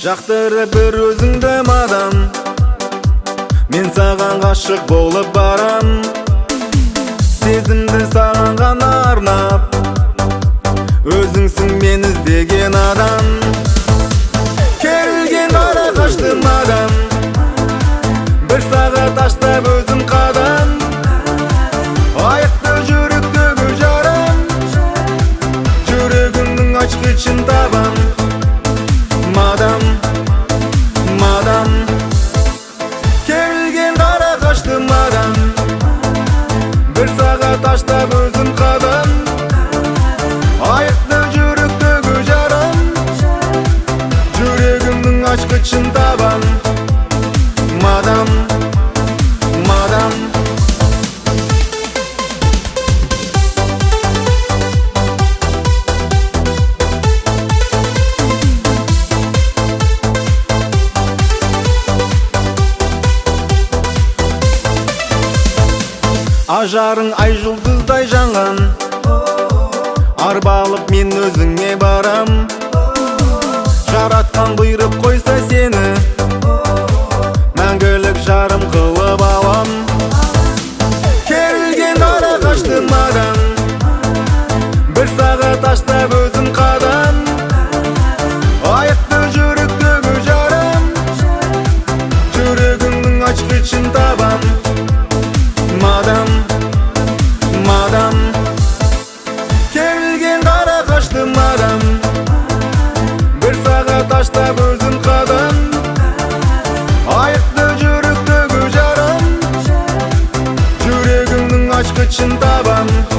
жақтырып бір өзіңді мадам, мен саған ғашық болып барам. Сезімді саған ғана арнап, өзіңсің мен іздеген адам. Келген ара қаштым адам, бір сағат аштап өзім қадам. Айықты жүректегі жарам, жүрегімнің ашқышын табам. Мадам, мадам, келген қара қаштым адам, бір сағат аштап өзім қадам. Айықты жүректегі жарам, жүрегімнің ашқышын табам. Мадам, мадам. Ажарың ай жұлдыздай жанған, арбалып мен өзіңе барам. Жаратқан бұйрып қойса сені, мәңгілік жарым қылып алам. Келген ара қаштым адам, бір сағат аштап өзім қадам. Айықты жүректегі жарам, жүрегімнің ашқышын табам. Мадам, мадам, келген қара қаштым адам, бір сағат аштап өзім қадам. Айықты жүректегі жарам, жүрегімнің ашқышын табам.